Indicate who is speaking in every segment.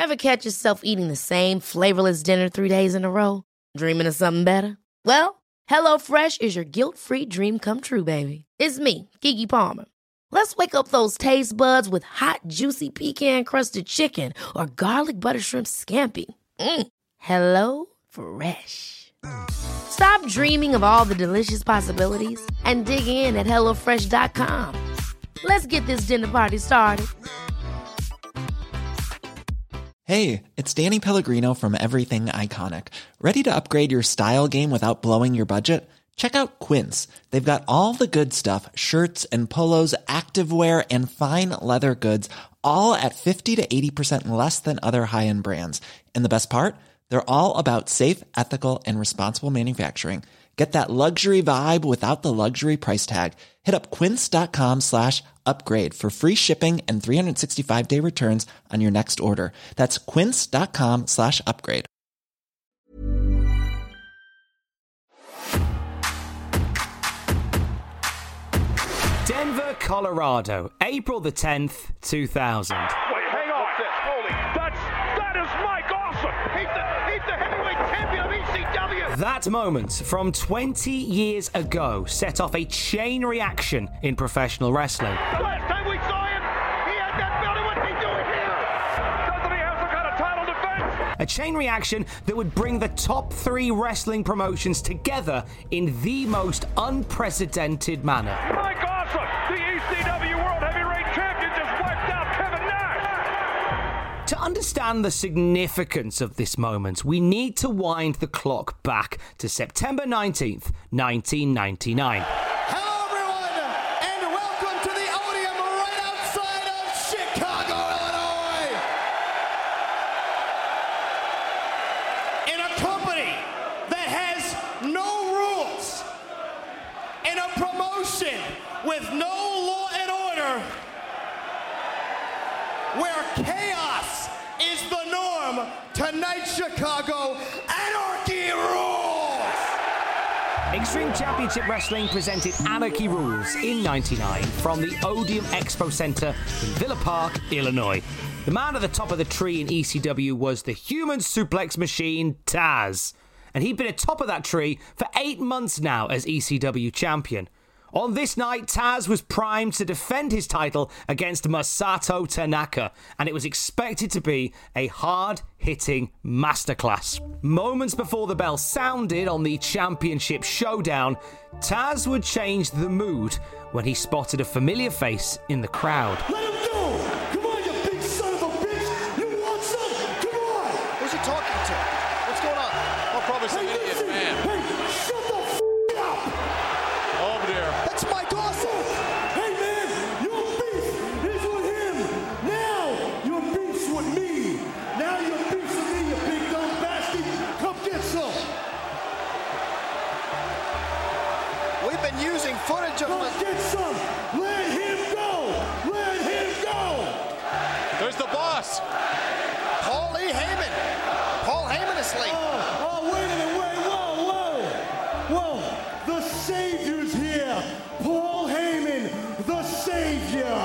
Speaker 1: Ever catch yourself eating the same flavorless dinner 3 days in a row? Dreaming of something better? Well, HelloFresh is your guilt-free dream come true, baby. It's me, Keke Palmer. Let's wake up those taste buds with hot, juicy pecan-crusted chicken or garlic butter shrimp scampi. Hello Fresh. Stop dreaming of all the delicious possibilities and dig in at HelloFresh.com. Let's get this dinner party started.
Speaker 2: Hey, it's Danny Pellegrino from Everything Iconic. Ready to upgrade your style game without blowing your budget? Check out Quince. They've got all the good stuff, shirts and polos, activewear, and fine leather goods, all at 50 to 80% less than other high-end brands. And the best part? They're all about safe, ethical, and responsible manufacturing. Get that luxury vibe without the luxury price tag. Hit up quince.com/upgrade for free shipping and 365-day returns on your next order. That's quince.com/upgrade.
Speaker 3: Denver, Colorado, April the 10th, 2000.
Speaker 4: Wait, hang on. That is Mike Awesome. He's the heavyweight champion of ECW.
Speaker 3: That moment from 20 years ago set off a chain reaction in professional wrestling.
Speaker 4: The last time we saw him, he had that belt. What's he doing here? Doesn't he have some kind of title defense?
Speaker 3: A chain reaction that would bring the top 3 wrestling promotions together in the most unprecedented manner.
Speaker 4: Mike Awesome, the ECW World Heavyweight Champion, just wiped out Kevin Nash.
Speaker 3: To understand the significance of this moment, we need to wind the clock back to September 19th, 1999.
Speaker 5: Hello, everyone, and welcome to the Odeum right outside of Chicago, Illinois. In a company that has no rules, in a promotion with no law and order, where chaos is the norm, tonight, Chicago, anarchy rules!
Speaker 3: Extreme Championship Wrestling presented Anarchy Rules in '99 from the Odeum Expo Center in Villa Park, Illinois. The man at the top of the tree in ECW was the human suplex machine, Taz. And he'd been atop of that tree for 8 months now as ECW champion. On this night, Taz was primed to defend his title against Masato Tanaka, and it was expected to be a hard-hitting masterclass. Moments before the bell sounded on the championship showdown, Taz would change the mood when he spotted a familiar face in the crowd.
Speaker 5: Let him go! Come on, you big son of a bitch! You want some? Come on!
Speaker 6: Who's he talking to? What's going on? Oh, probably some idiot
Speaker 5: listen,
Speaker 6: man.
Speaker 5: Hey, shut the f*** up!
Speaker 6: Over there.
Speaker 5: That's Mike Awesome! Hey, man, your beef is with him! Now, your beef's with me! Now your beef's with me, you big dumb bastard! Come get some!
Speaker 6: We've been using footage of
Speaker 5: Come get some! Let him go! Let him go!
Speaker 6: There's the boss. Paul E. Heyman. Paul Heyman is late.
Speaker 5: Oh, wait a minute, wait, whoa! The Savior's here! Paul Heyman, the Savior!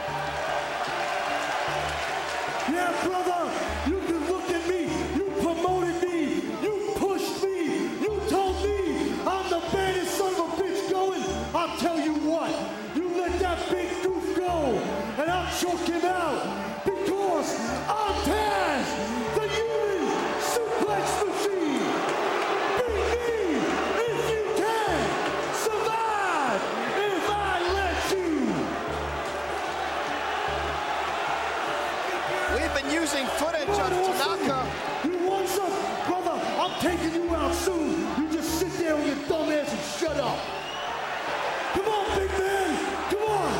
Speaker 5: Yeah, brother, you can look at me, you promoted me, you pushed me, you told me I'm the baddest son of a bitch going. I'll tell you what, you let that big goof go, and I'll choke him out, because I'm Taz, the human suplex machine. Beat me if you can, survive if I let you.
Speaker 6: We've been using footage of Tanaka.
Speaker 5: You want some? Brother, I'm taking you out soon. You just sit there with your dumb ass and shut up. Come on, big man. Come on.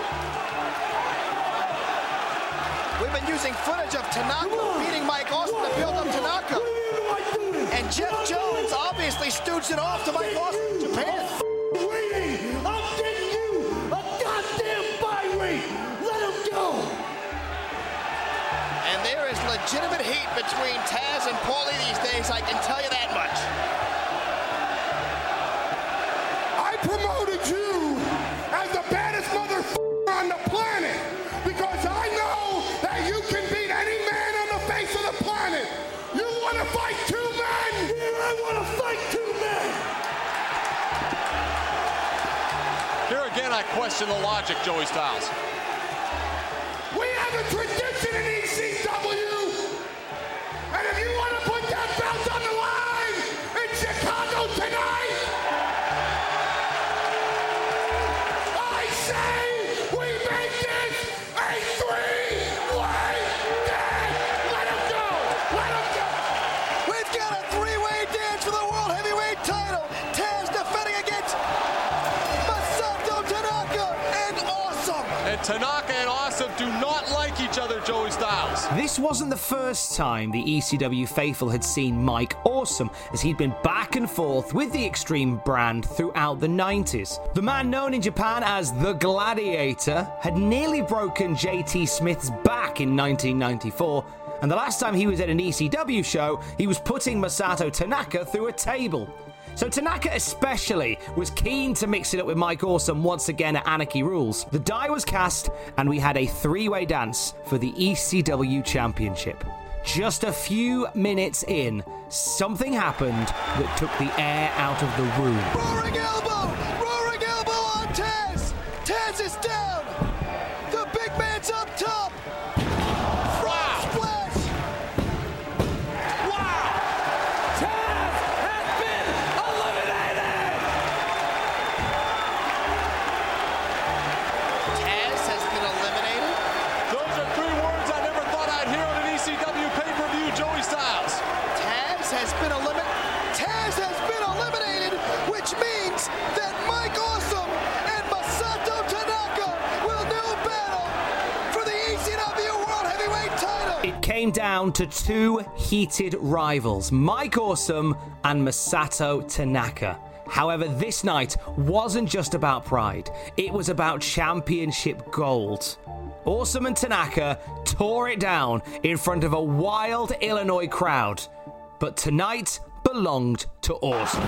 Speaker 6: We've been using footage of Tanaka beating Mike Austin to build up Tanaka. And Jeff Jones obviously stooched it off to Mike Austin in Japan.
Speaker 5: Waiting. I'm getting you a goddamn buy rate. Let him go.
Speaker 6: And there is legitimate heat between Taz and Paulie these days, I can tell you that much.
Speaker 5: I promoted you as the baddest motherfucker on the planet because I know that you can beat any man on the face of planet. You want to fight two men? Yeah, I want to fight two men.
Speaker 7: Here again, I question the logic, Joey Styles.
Speaker 5: We have a tradition in ECW. And if you want to put that belt on the line in Chicago tonight, I say we make this a three-way dance. Let him go. Let him go.
Speaker 6: We've got a three-way dance for the World Heavyweight title. Taz defending against Masato Tanaka and Awesome.
Speaker 7: And Tanaka and Awesome do not like each other, Joey Styles.
Speaker 3: This wasn't the first time the ECW faithful had seen Mike Awesome, as he'd been back and forth with the Extreme brand throughout the 90s. The man known in Japan as The Gladiator had nearly broken JT Smith's back in 1994, and the last time he was at an ECW show, he was putting Masato Tanaka through a table. So Tanaka especially was keen to mix it up with Mike Awesome once again at Anarchy Rules. The die was cast, and we had a three-way dance for the ECW Championship. Just a few minutes in, something happened that took the air out of the room.
Speaker 6: Roaring elbow on Taz. Taz is down. The big man's up top. Frog splash.
Speaker 5: Wow. Taz has been eliminated.
Speaker 6: Taz has been eliminated.
Speaker 7: Those are three words I never thought I'd hear on an ECW pay-per-view, Joey Styles.
Speaker 6: Taz has been eliminated, which means that Mike Awesome and Masato Tanaka will do battle for the ECW World Heavyweight title.
Speaker 3: It came down to two heated rivals, Mike Awesome and Masato Tanaka. However, this night wasn't just about pride, it was about championship gold. Awesome and Tanaka tore it down in front of a wild Illinois crowd, but tonight belonged to Awesome.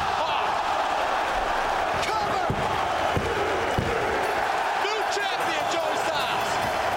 Speaker 7: New champion, Joey Styles.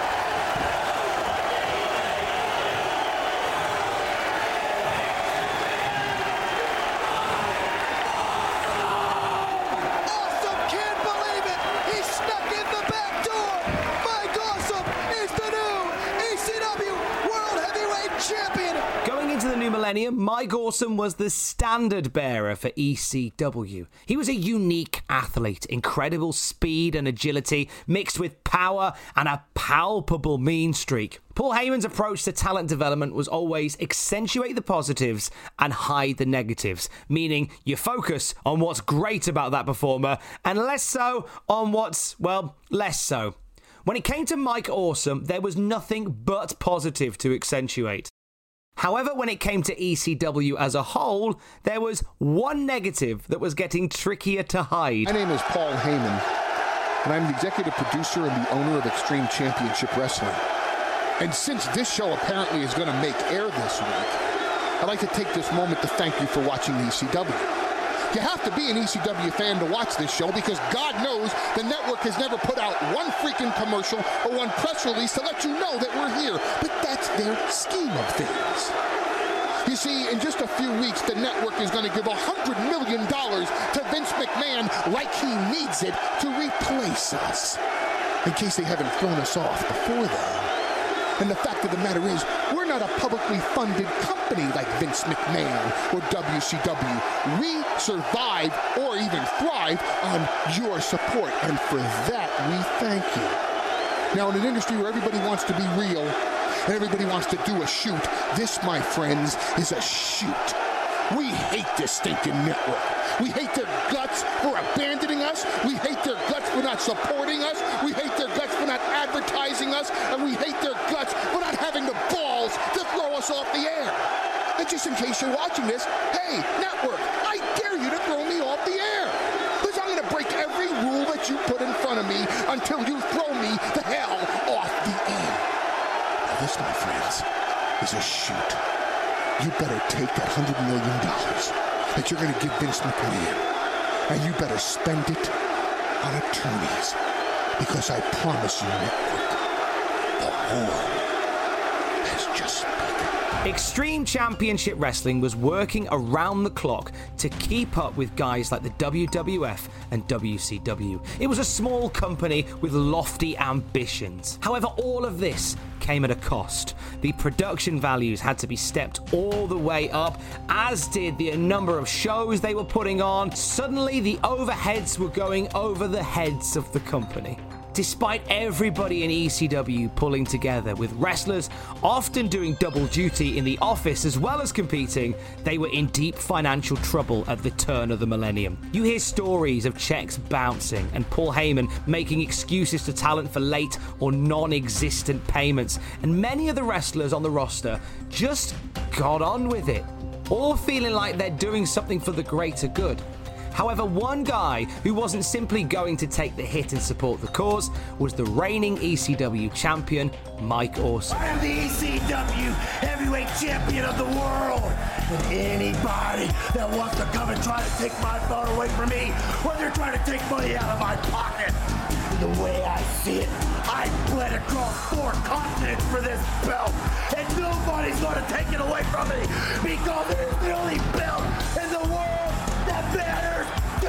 Speaker 6: Awesome can't believe it. He snuck in the back door. Mike Awesome is the new ECW World Heavyweight Champion.
Speaker 3: Going into the new millennium, Mike Awesome was the standard bearer for ECW. He was a unique athlete, incredible speed and agility, mixed with power and a palpable mean streak. Paul Heyman's approach to talent development was always accentuate the positives and hide the negatives, meaning you focus on what's great about that performer and less so on what's, well, less so. When it came to Mike Awesome, there was nothing but positive to accentuate. However, when it came to ECW as a whole, there was one negative that was getting trickier to hide.
Speaker 8: My name is Paul Heyman, and I'm the executive producer and the owner of Extreme Championship Wrestling. And since this show apparently is going to make air this week, I'd like to take this moment to thank you for watching ECW. You have to be an ECW fan to watch this show because God knows the network has never put out one freaking commercial or one press release to let you know that we're here. But that's their scheme of things. You see, in just a few weeks, the network is going to give $100 million to Vince McMahon like he needs it to replace us. In case they haven't thrown us off before then. And the fact of the matter is, we're not a publicly funded company like Vince McMahon or WCW. We survive or even thrive on your support, and for that, we thank you. Now, in an industry where everybody wants to be real and everybody wants to do a shoot, this, my friends, is a shoot. We hate this stinking network. We hate their guts for abandoning us. We hate their guts for not supporting us. We hate their guts for not advertising us. And we hate their guts for not having the balls to throw us off the air. And just in case you're watching this, hey, network, I dare you to throw me off the air. Because I'm going to break every rule that you put in front of me until you throw me the hell off the air. Now this, my friends, is a shoot. You better take that $100 million that you're going to give Vince McMahon, and you better spend it on attorneys, because I promise you, network, the horn has just spoken.
Speaker 3: Extreme Championship Wrestling was working around the clock to keep up with guys like the WWF and WCW. It was a small company with lofty ambitions. However, all of this came at a cost. The production values had to be stepped all the way up, as did the number of shows they were putting on. Suddenly, the overheads were going over the heads of the company. Despite everybody in ECW pulling together, with wrestlers often doing double duty in the office as well as competing, they were in deep financial trouble at the turn of the millennium. You hear stories of checks bouncing and Paul Heyman making excuses to talent for late or non-existent payments, and many of the wrestlers on the roster just got on with it, all feeling like they're doing something for the greater good. However, one guy who wasn't simply going to take the hit and support the cause was the reigning ECW champion, Mike Awesome.
Speaker 5: I am the ECW heavyweight champion of the world. And anybody that wants to come and try to take my belt away from me, or they're trying to take money out of my pocket, the way I see it, I bled across 4 continents for this belt, and nobody's going to take it away from me, because it is the only belt in the world that matters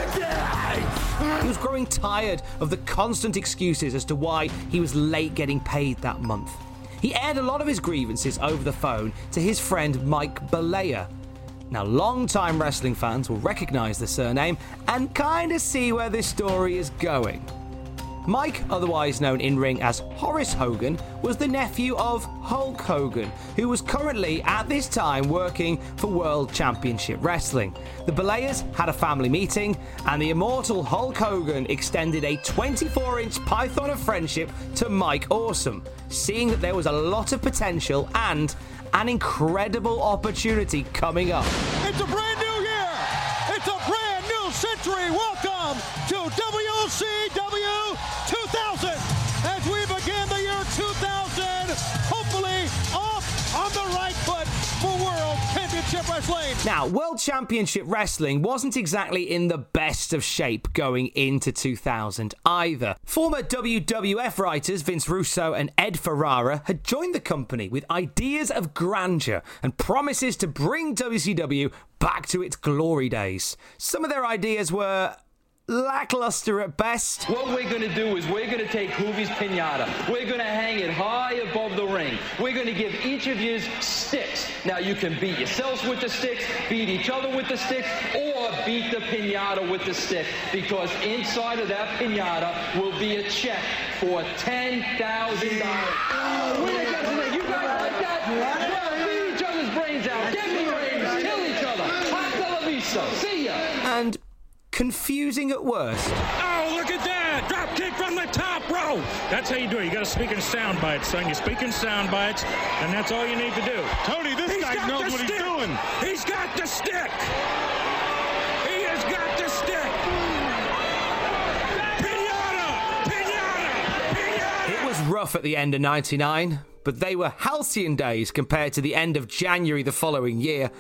Speaker 5: today.
Speaker 3: He was growing tired of the constant excuses as to why he was late getting paid that month. He aired a lot of his grievances over the phone to his friend Mike Balea. Now, long-time wrestling fans will recognise the surname and kind of see where this story is going. Mike, otherwise known in-ring as Horace Hogan, was the nephew of Hulk Hogan, who was currently, at this time, working for World Championship Wrestling. The Belaires had a family meeting, and the immortal Hulk Hogan extended a 24-inch python of friendship to Mike Awesome, seeing that there was a lot of potential and an incredible opportunity coming up.
Speaker 5: It's a brand new year! It's a brand new century! Welcome to WCW 2000! As we begin the year 2000, hopefully off on the right foot for World Championship Wrestling.
Speaker 3: Now, World Championship Wrestling wasn't exactly in the best of shape going into 2000 either. Former WWF writers Vince Russo and Ed Ferrara had joined the company with ideas of grandeur and promises to bring WCW back to its glory days. Some of their ideas were lackluster at best.
Speaker 9: What we're going to do is we're going to take Juvi's Pinata. We're going to hang it high above the ring. We're going to give each of you sticks. Now, you can beat yourselves with the sticks, beat each other with the sticks, or beat the Pinata with the stick, because inside of that Pinata will be a check for $10,000. You guys like that? Well, beat each other's brains out. Get in the rings. Kill each other. Hasta la vista. See ya.
Speaker 3: And confusing at worst.
Speaker 10: Oh, look at that! Drop kick from the top rope! That's how you do it. You got to speak in sound bites, son. You speak in sound bites, and that's all you need to do.
Speaker 5: Tony, this guy knows what he's doing.
Speaker 10: He's got the stick! He has got the stick! Pinata! Pinata! Pinata!
Speaker 3: It was rough at the end of 99, but they were halcyon days compared to the end of January the following year.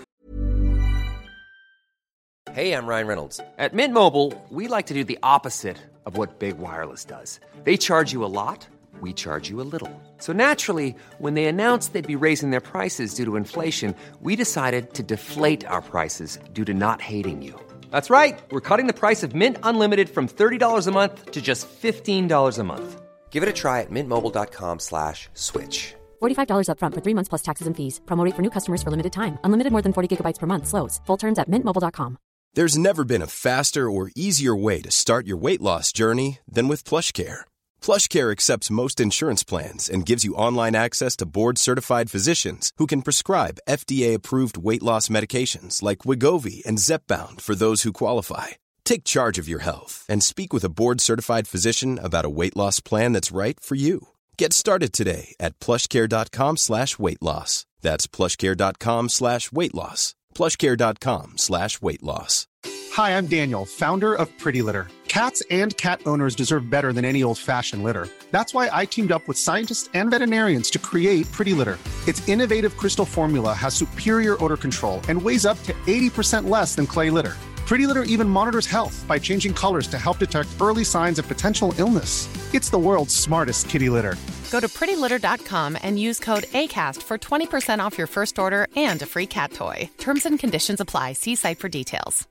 Speaker 11: Hey, I'm Ryan Reynolds. At Mint Mobile, we like to do the opposite of what Big Wireless does. They charge you a lot, we charge you a little. So naturally, when they announced they'd be raising their prices due to inflation, we decided to deflate our prices due to not hating you. That's right. We're cutting the price of Mint Unlimited from $30 a month to just $15 a month. Give it a try at mintmobile.com/switch.
Speaker 12: $45 up front for 3 months plus taxes and fees. Promo rate for new customers for limited time. Unlimited more than 40 gigabytes per month. Slows full terms at mintmobile.com.
Speaker 13: There's never been a faster or easier way to start your weight loss journey than with PlushCare. PlushCare accepts most insurance plans and gives you online access to board-certified physicians who can prescribe FDA-approved weight loss medications like Wegovy and Zepbound for those who qualify. Take charge of your health and speak with a board-certified physician about a weight loss plan that's right for you. Get started today at plushcare.com/weight loss. That's plushcare.com/weight loss. plushcare.com/weight loss.
Speaker 14: Hi, I'm Daniel, founder of Pretty Litter. Cats and cat owners deserve better than any old-fashioned litter. That's why I teamed up with scientists and veterinarians to create Pretty Litter. Its innovative crystal formula has superior odor control and weighs up to 80% less than clay litter. Pretty Litter even monitors health by changing colors to help detect early signs of potential illness. It's the world's smartest kitty litter.
Speaker 15: Go to prettylitter.com and use code ACAST for 20% off your first order and a free cat toy. Terms and conditions apply. See site for details.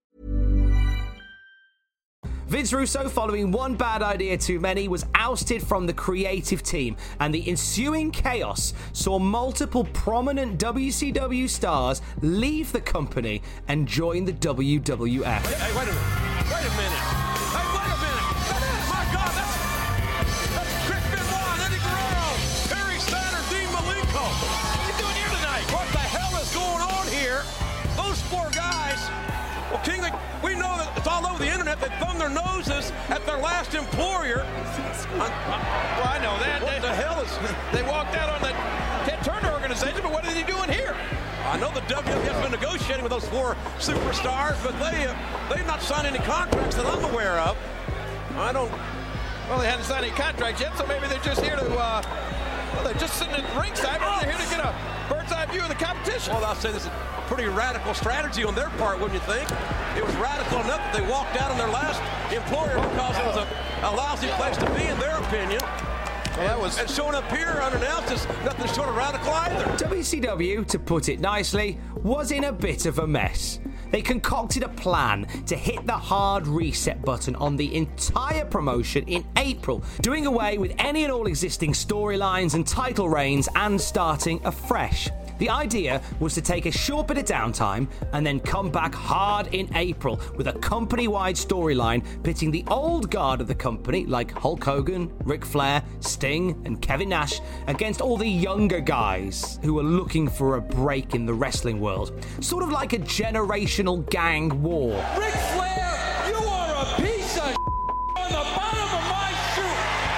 Speaker 3: Vince Russo, following one bad idea too many, was ousted from the creative team, and the ensuing chaos saw multiple prominent WCW stars leave the company and join the WWF.
Speaker 7: Hey, wait a minute. Wait a minute. Hey, wait a minute. My God, that's Chris Benoit, Eddie Guerrero, Perry Saturn, Dean Malenko. What are you doing here tonight? What the hell is going on here? Those four guys. Well, King, we know that it's all over the internet. They thumbed their noses at their last employer.
Speaker 4: Well, I know that.
Speaker 7: What the hell is...
Speaker 4: They walked out on the Ted Turner organization, but what are they doing here?
Speaker 7: I know the WWF's been negotiating with those four superstars, but they've not signed any contracts that I'm aware of.
Speaker 4: Well, they hadn't signed any contracts yet, so maybe they're just here to, they're just sitting at ringside, but they're here to get a bird's eye view of the competition.
Speaker 7: Well, I'll say this is a pretty radical strategy on their part, wouldn't you think? It was radical enough that they walked out on their last employer because it was a lousy place to be, in their opinion. Well, and showing up here unannounced is nothing short of radical either.
Speaker 3: WCW, to put it nicely, was in a bit of a mess. They concocted a plan to hit the hard reset button on the entire promotion in April, doing away with any and all existing storylines and title reigns and starting afresh. The idea was to take a short bit of downtime and then come back hard in April with a company-wide storyline pitting the old guard of the company, like Hulk Hogan, Ric Flair, Sting, and Kevin Nash, against all the younger guys who were looking for a break in the wrestling world. Sort of like a generational gang war.
Speaker 16: Ric Flair, you are a piece of on the bottom of my shoe.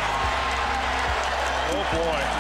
Speaker 4: Oh, boy.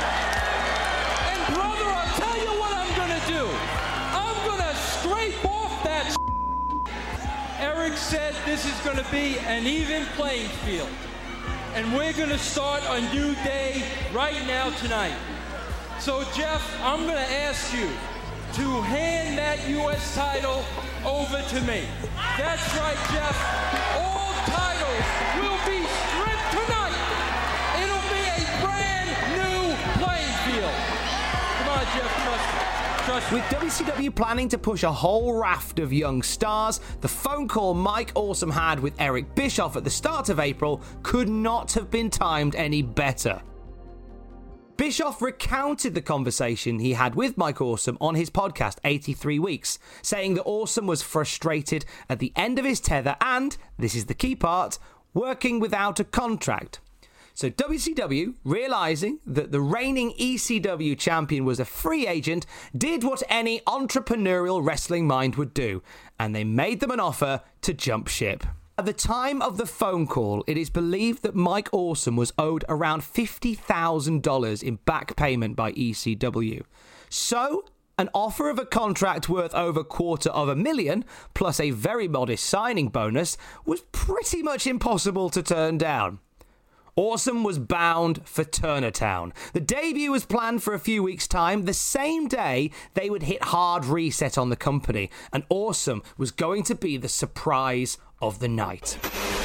Speaker 16: Eric said this is going to be an even playing field. And we're going to start a new day right now tonight. So, Jeff, I'm going to ask you to hand that U.S. title over to me. That's right, Jeff. All titles will be stripped tonight. It'll be a brand new playing field. Come on, Jeff, trust me.
Speaker 3: With WCW planning to push a whole raft of young stars, the phone call Mike Awesome had with Eric Bischoff at the start of April could not have been timed any better. Bischoff recounted the conversation he had with Mike Awesome on his podcast 83 Weeks, saying that Awesome was frustrated at the end of his tether and, this is the key part, working without a contract. So WCW, realising that the reigning ECW champion was a free agent, did what any entrepreneurial wrestling mind would do, and they made them an offer to jump ship. At the time of the phone call, it is believed that Mike Awesome was owed around $50,000 in back payment by ECW. So, an offer of a contract worth over $250,000, plus a very modest signing bonus, was pretty much impossible to turn down. Awesome was bound for Turnertown. The debut was planned for a few weeks' time. The same day, they would hit hard reset on the company, and Awesome was going to be the surprise of the night.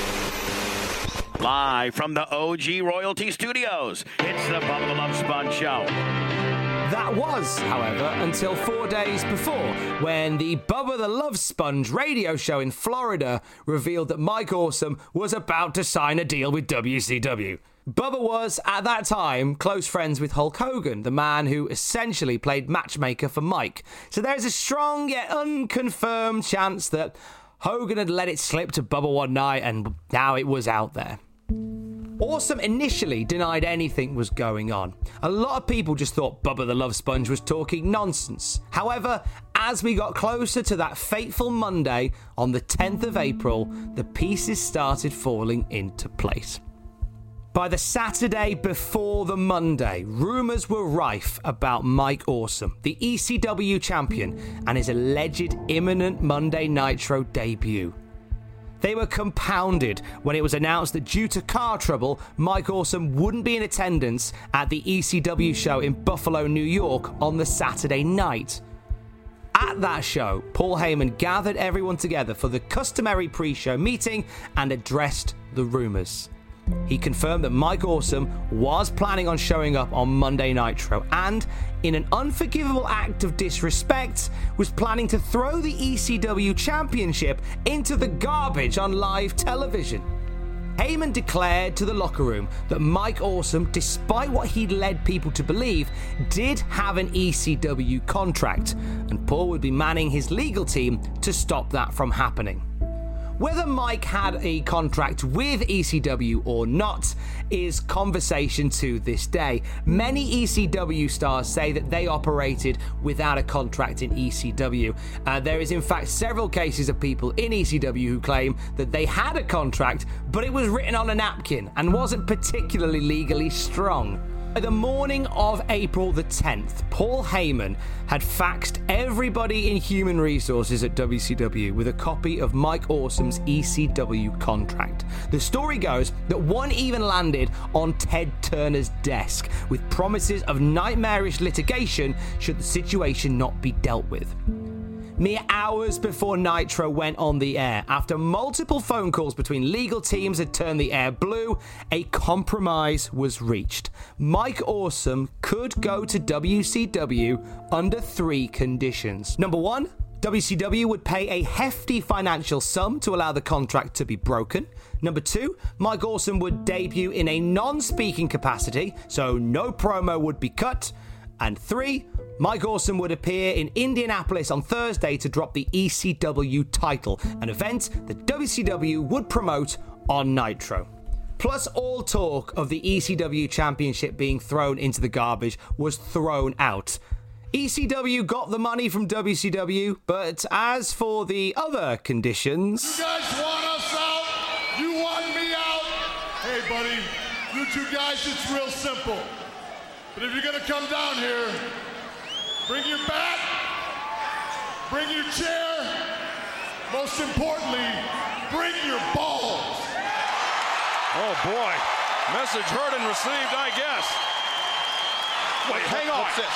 Speaker 17: Live from the OG Royalty Studios, it's the Bubba the Love Sponge Show.
Speaker 3: That was, however, until 4 days before, when the Bubba the Love Sponge radio show in Florida revealed that Mike Awesome was about to sign a deal with WCW. Bubba was, at that time, close friends with Hulk Hogan, the man who essentially played matchmaker for Mike. So there's a strong yet unconfirmed chance that Hogan had let it slip to Bubba one night and now it was out there. Awesome initially denied anything was going on. A lot of people just thought Bubba the Love Sponge was talking nonsense. However, as we got closer to that fateful Monday on the 10th of April, the pieces started falling into place. By the Saturday before the Monday, rumours were rife about Mike Awesome, the ECW champion, and his alleged imminent Monday Nitro debut. They were compounded when it was announced that due to car trouble, Mike Awesome wouldn't be in attendance at the ECW show in Buffalo, New York on the Saturday night. At that show, Paul Heyman gathered everyone together for the customary pre-show meeting and addressed the rumours. He confirmed that Mike Awesome was planning on showing up on Monday Nitro and, in an unforgivable act of disrespect, was planning to throw the ECW Championship into the garbage on live television. Heyman declared to the locker room that Mike Awesome, despite what he'd led people to believe, did have an ECW contract, and Paul would be manning his legal team to stop that from happening. Whether Mike had a contract with ECW or not is conversation to this day. Many ECW stars say that they operated without a contract in ECW. There is in fact several cases of people in ECW who claim that they had a contract, but it was written on a napkin and wasn't particularly legally strong. By the morning of April the 10th, Paul Heyman had faxed everybody in human resources at WCW with a copy of Mike Awesome's ECW contract. The story goes that one even landed on Ted Turner's desk with promises of nightmarish litigation should the situation not be dealt with. Mere hours before Nitro went on the air, after multiple phone calls between legal teams had turned the air blue, a compromise was reached. Mike Awesome could go to WCW under 3 conditions. Number 1, WCW would pay a hefty financial sum to allow the contract to be broken. Number 2, Mike Awesome would debut in a non-speaking capacity, so no promo would be cut. And 3, Mike Awesome would appear in Indianapolis on Thursday to drop the ECW title, an event that WCW would promote on Nitro. Plus, all talk of the ECW Championship being thrown into the garbage was thrown out. ECW got the money from WCW, but as for the other conditions...
Speaker 5: You guys want us out? You want me out? Hey, buddy, you 2 guys, it's real simple. But if you're gonna come down here, bring your bat, bring your chair, most importantly, bring your balls.
Speaker 4: Oh boy, message heard and received, I guess. Wait, hang on. What's this?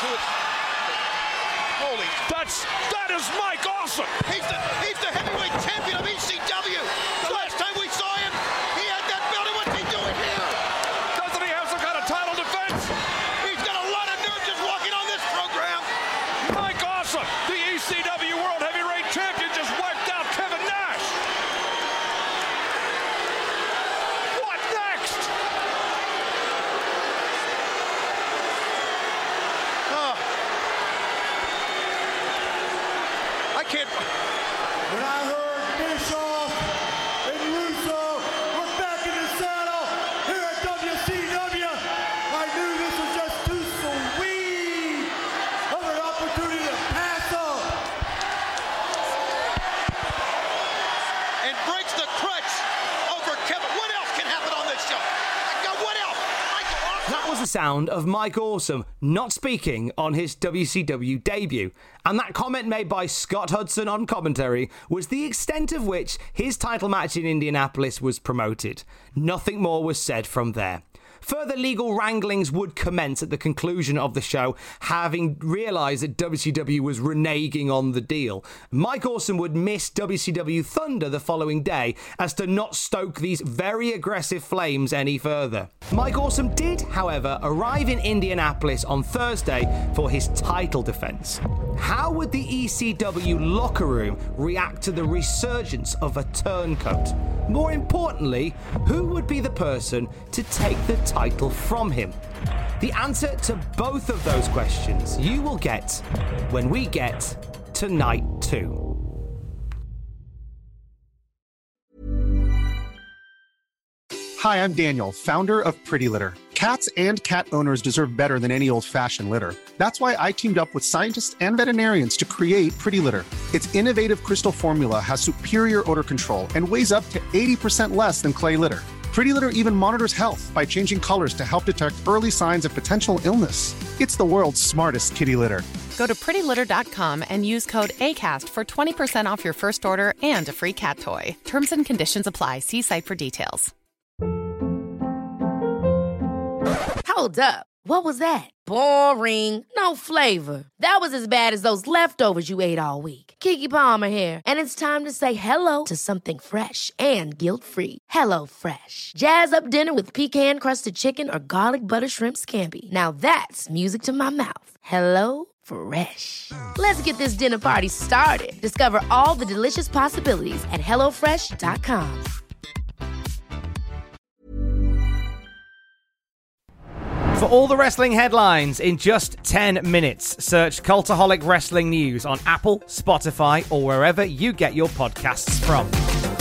Speaker 4: Holy, that is Mike Awesome.
Speaker 6: He's the heavyweight champion of ECW. The last time we saw him, he had that belt. What's he doing here?
Speaker 4: Doesn't he have some kind of title defense?
Speaker 6: He's got a lot of nerve just walking on this program.
Speaker 4: Mike Awesome, the ECW World Heavyweight Champion, just wiped out Kevin Nash. What next?
Speaker 6: I can't...
Speaker 5: When I heard Bischoff and Russo were back in the saddle here at WCW, I knew this was just too sweet of an opportunity to pass up.
Speaker 6: And breaks the crutch over Kevin. What else can happen on this show? What else?
Speaker 3: That was the sound of Mike Awesome not speaking on his WCW debut. And that comment made by Scott Hudson on commentary was the extent of which his title match in Indianapolis was promoted. Nothing more was said from there. Further legal wranglings would commence at the conclusion of the show, having realised that WCW was reneging on the deal. Mike Awesome would miss WCW Thunder the following day as to not stoke these very aggressive flames any further. Mike Awesome did, however, arrive in Indianapolis on Thursday for his title defence. How would the ECW locker room react to the resurgence of a turncoat? More importantly, who would be the person to take the title from him? The answer to both of those questions you will get when we get to night 2.
Speaker 14: Hi, I'm Daniel, founder of Pretty Litter. Cats and cat owners deserve better than any old-fashioned litter. That's why I teamed up with scientists and veterinarians to create Pretty Litter. Its innovative crystal formula has superior odor control and weighs up to 80% less than clay litter. Pretty Litter even monitors health by changing colors to help detect early signs of potential illness. It's the world's smartest kitty litter.
Speaker 15: Go to prettylitter.com and use code ACAST for 20% off your first order and a free cat toy. Terms and conditions apply. See site for details.
Speaker 1: Hold up. What was that? Boring. No flavor. That was as bad as those leftovers you ate all week. Keke Palmer here, and it's time to say hello to something fresh and guilt-free. Hello Fresh. Jazz up dinner with pecan-crusted chicken or garlic butter shrimp scampi. Now that's music to my mouth. Hello Fresh. Let's get this dinner party started. Discover all the delicious possibilities at hellofresh.com.
Speaker 3: For all the wrestling headlines in just 10 minutes, search Cultaholic Wrestling News on Apple, Spotify, or wherever you get your podcasts from.